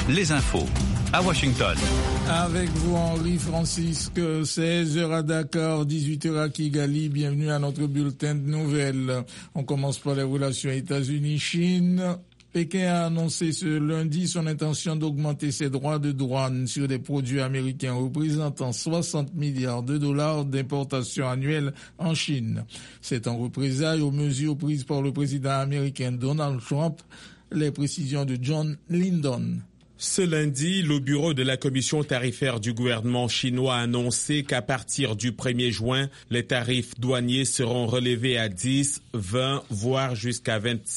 les infos à Washington. Avec vous, Henri Francisque, 16h à Dakar, 18h à Kigali. Bienvenue à notre bulletin de nouvelles. On commence par les relations États-Unis-Chine. Pékin a annoncé ce lundi son intention d'augmenter ses droits de douane sur des produits américains représentant 60 milliards de dollars d'importation annuelle en Chine. C'est en représailles aux mesures prises par le président américain Donald Trump. Les précisions de John Lyndon. Ce lundi, le bureau de la commission tarifaire du gouvernement chinois a annoncé qu'à partir du 1er juin, les tarifs douaniers seront relevés à 10, 20, voire jusqu'à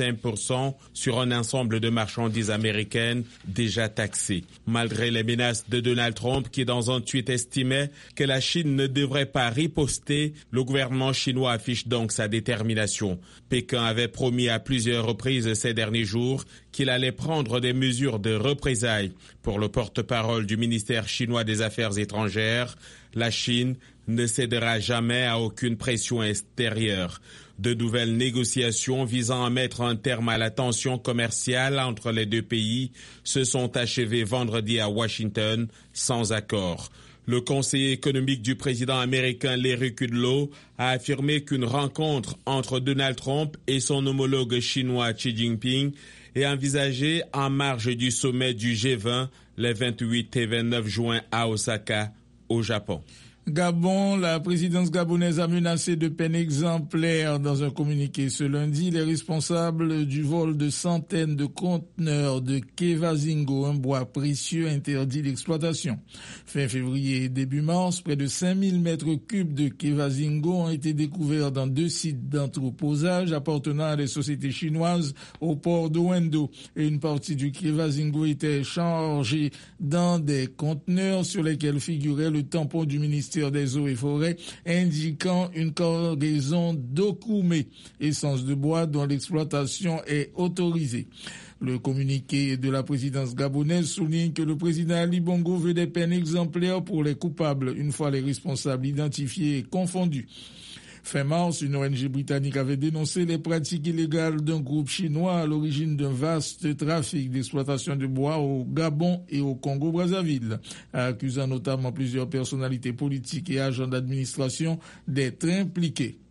25% sur un ensemble de marchandises américaines déjà taxées. Malgré les menaces de Donald Trump qui, dans un tweet, estimait que la Chine ne devrait pas riposter, le gouvernement chinois affiche donc sa détermination. Pékin avait promis à plusieurs reprises ces derniers jours qu'il allait prendre des mesures de représailles. Pour le porte-parole du ministère chinois des Affaires étrangères, la Chine ne cédera jamais à aucune pression extérieure. De nouvelles négociations visant à mettre un terme à la tension commerciale entre les deux pays se sont achevées vendredi à Washington sans accord. Le conseiller économique du président américain Larry Kudlow a affirmé qu'une rencontre entre Donald Trump et son homologue chinois Xi Jinping est envisagée en marge du sommet du G20 les 28 et 29 juin à Osaka, au Japon. Gabon, la présidence gabonaise a menacé de peine exemplaire dans un communiqué ce lundi. Les responsables du vol de centaines de conteneurs de Kevazingo, un bois précieux interdit d'exploitation. Fin février et début mars, près de 5000 mètres cubes de Kevazingo ont été découverts dans 2 sites d'entreposage appartenant à des sociétés chinoises au port d'Owendo. Et une partie du Kevazingo était chargée dans des conteneurs sur lesquels figurait le tampon du ministère des eaux et forêts indiquant une cargaison d'okoumé, essence de bois dont l'exploitation est autorisée. Le communiqué de la présidence gabonaise souligne que le président Ali Bongo veut des peines exemplaires pour les coupables, une fois les responsables identifiés et confondus. Fin mars, une ONG britannique avait dénoncé les pratiques illégales d'un groupe chinois à l'origine d'un vaste trafic d'exploitation de bois au Gabon et au Congo-Brazzaville, accusant notamment plusieurs personnalités politiques et agents d'administration d'être impliqués.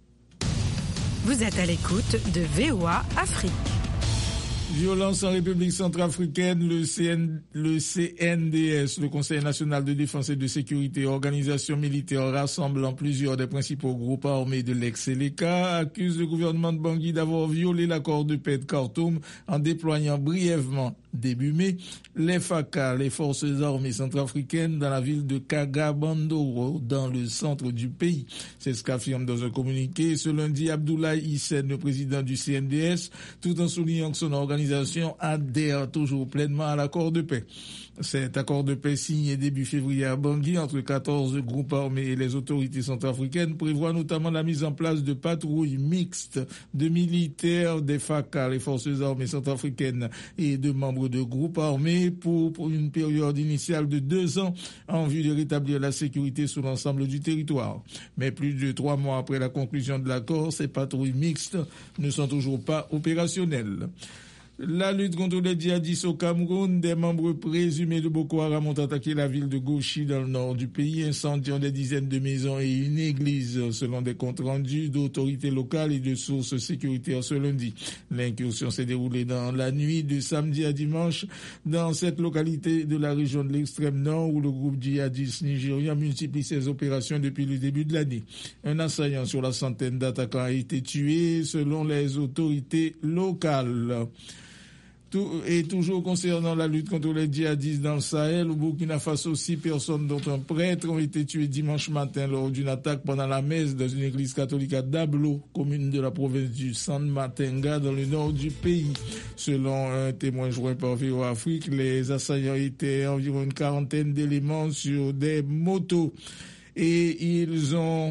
Vous êtes à l'écoute de VOA Afrique. Violence en République centrafricaine, le CNDS, le Conseil national de défense et de sécurité, organisation militaire rassemblant plusieurs des principaux groupes armés de l'ex-Seleka, accuse le gouvernement de Bangui d'avoir violé l'accord de paix de Khartoum en déployant brièvement début mai les FACA, les forces armées centrafricaines, dans la ville de Kagabandoro, dans le centre du pays. C'est ce qu'affirme dans un communiqué ce lundi Abdoulaye Hissène, le président du CNDS, tout en soulignant que son organisation adhère toujours pleinement à l'accord de paix. Cet accord de paix signé début février à Bangui entre 14 groupes armés et les autorités centrafricaines prévoit notamment la mise en place de patrouilles mixtes de militaires des FACA, les forces armées centrafricaines, et de membres de groupes armés pour une période initiale de 2 ans en vue de rétablir la sécurité sur l'ensemble du territoire. Mais plus de 3 mois après la conclusion de l'accord, ces patrouilles mixtes ne sont toujours pas opérationnelles. La lutte contre les djihadistes au Cameroun, des membres présumés de Boko Haram ont attaqué la ville de Gouchi dans le nord du pays, incendiant des dizaines de maisons et une église, selon des comptes rendus d'autorités locales et de sources sécuritaires ce lundi. L'incursion s'est déroulée dans la nuit de samedi à dimanche dans cette localité de la région de l'extrême nord où le groupe djihadiste nigérian multiplie ses opérations depuis le début de l'année. Un assaillant sur la centaine d'attaquants a été tué selon les autorités locales. Et toujours concernant la lutte contre les djihadistes dans le Sahel, au Burkina Faso, 6 personnes dont un prêtre ont été tuées dimanche matin lors d'une attaque pendant la messe dans une église catholique à Dablo, commune de la province du San Matenga dans le nord du pays. Selon un témoin joint par VOA Afrique, les assaillants étaient environ une quarantaine d'éléments sur des motos et ils ont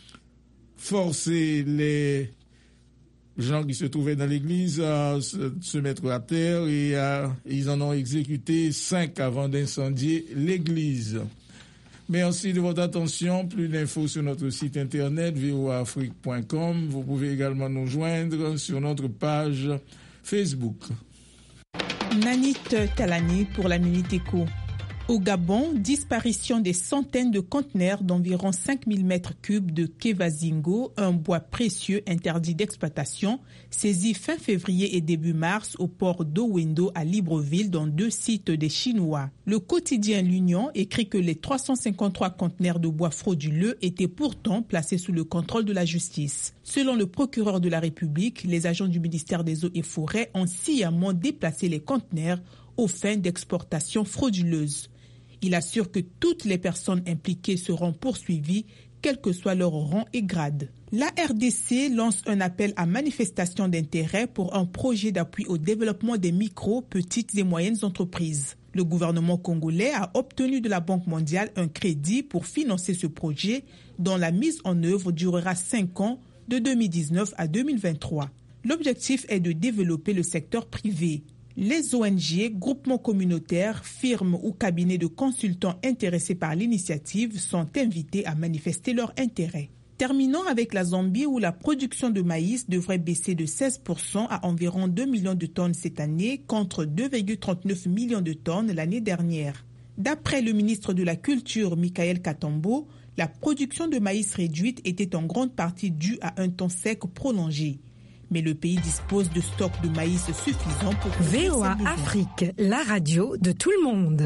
forcé les gens qui se trouvaient dans l'église à se mettre à terre et ils en ont exécuté 5 avant d'incendier l'église. Merci de votre attention. Plus d'infos sur notre site internet voaafrique.com. Vous pouvez également nous joindre sur notre page Facebook. Nanit Talani pour la Minute Éco. Au Gabon, disparition des centaines de conteneurs d'environ 5000 mètres cubes de Kevazingo, un bois précieux interdit d'exploitation, saisi fin février et début mars au port d'Owendo à Libreville dans 2 sites des Chinois. Le quotidien L'Union écrit que les 353 conteneurs de bois frauduleux étaient pourtant placés sous le contrôle de la justice. Selon le procureur de la République, les agents du ministère des Eaux et Forêts ont sciemment déplacé les conteneurs aux fins d'exportation frauduleuse. Il assure que toutes les personnes impliquées seront poursuivies, quel que soit leur rang et grade. La RDC lance un appel à manifestation d'intérêt pour un projet d'appui au développement des micro, petites et moyennes entreprises. Le gouvernement congolais a obtenu de la Banque mondiale un crédit pour financer ce projet dont la mise en œuvre durera 5 ans, de 2019 à 2023. L'objectif est de développer le secteur privé. Les ONG, groupements communautaires, firmes ou cabinets de consultants intéressés par l'initiative sont invités à manifester leur intérêt. Terminons avec la Zambie où la production de maïs devrait baisser de 16% à environ 2 millions de tonnes cette année contre 2,39 millions de tonnes l'année dernière. D'après le ministre de la Culture, Michael Katambo, la production de maïs réduite était en grande partie due à un temps sec prolongé. Mais le pays dispose de stocks de maïs suffisants pour... VOA Afrique, la radio de tout le monde.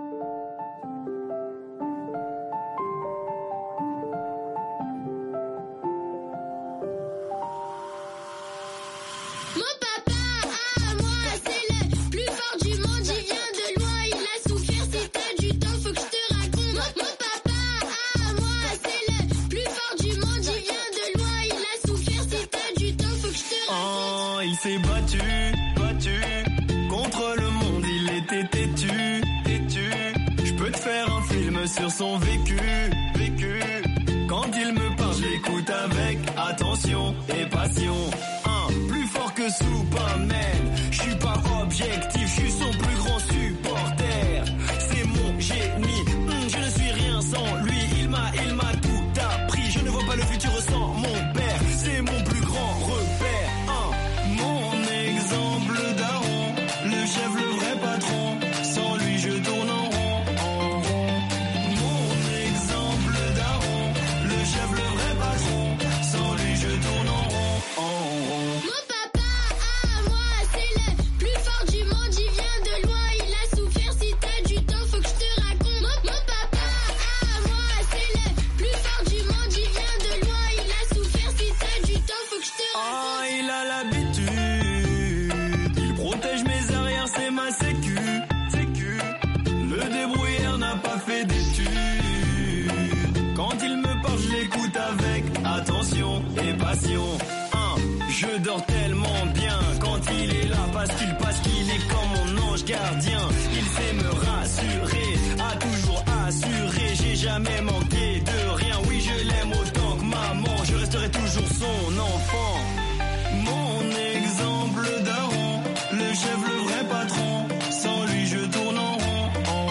Il s'est battu contre le monde, il était têtu. Je peux te faire un film sur son vécu. Quand il me parle, je l'écoute avec attention et passion. Plus fort que Superman, je suis pas objectif, je suis son plus grand supporter. C'est mon génie, je ne suis rien sans lui, il m'a tout appris. Je ne vois pas le futur sans mon père, c'est mon plus grand repère. Chef, le vrai patron, sans lui je tourne en rond. Mon exemple daron, le chef, le vrai patron, sans lui je tourne en rond. Mon papa à moi, c'est le plus fort du monde, il vient de loin, il a souffert, si t'as du temps, faut que je te raconte. Mon papa à moi, c'est le plus fort du monde, il vient de loin, il a souffert, si t'as du temps, faut que je te raconte. Il a l'habitude, il protège mes arrières, c'est ma sécu. Le débrouillard n'a pas fait d'études. Quand il me parle, je l'écoute avec attention et passion. Je dors tellement bien quand il est là parce qu'il est comme mon ange gardien. Il sait me rassurer, a toujours assuré. J'ai jamais manqué de rien. Oui, je l'aime autant que maman. Je resterai toujours son enfant. Mon exemple daron, le chef, le vrai patron, sans lui je tourne en rond.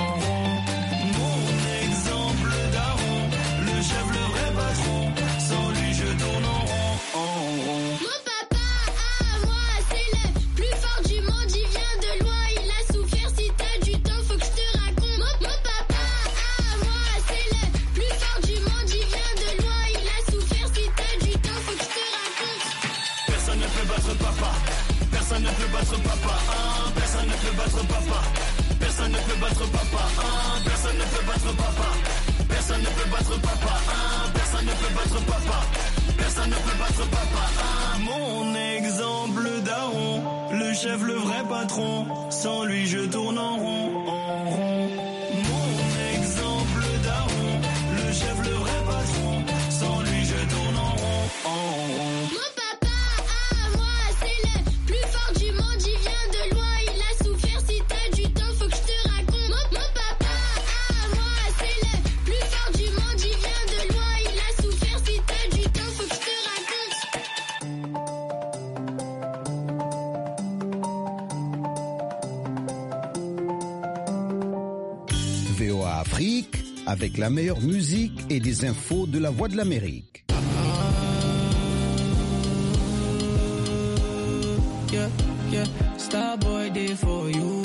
Mon exemple daron, le chef, le vrai patron, sans lui je tourne en rond. Mon papa à moi, c'est le plus fort du monde, il vient de loin, il a souffert, si t'as du temps, faut que je te raconte. Mon papa à moi, c'est le plus fort du monde, il vient de loin, il a souffert, si t'as du temps, faut que je te raconte. Personne ne peut battre papa. Personne ne peut battre papa, personne ne peut battre papa. Personne ne peut battre papa, personne ne peut battre papa. Personne ne peut battre papa, personne ne peut battre papa. Personne ne peut battre papa. Mon exemple daron, le chef, le vrai patron. Sans lui je tourne en rond. Mon exemple daron, le chef, le vrai patron. Sans lui je tourne en rond. Mon papa à moi, c'est le plus fort du monde, il vient de loin, il a souffert, si t'as du temps, faut que je te raconte. Mon papa à moi, c'est le plus fort du monde, il vient de loin, il a souffert, si t'as du temps, faut que je te raconte. VOA Afrique, avec la meilleure musique et des infos de la Voix de l'Amérique. Yeah, Starboy day for you.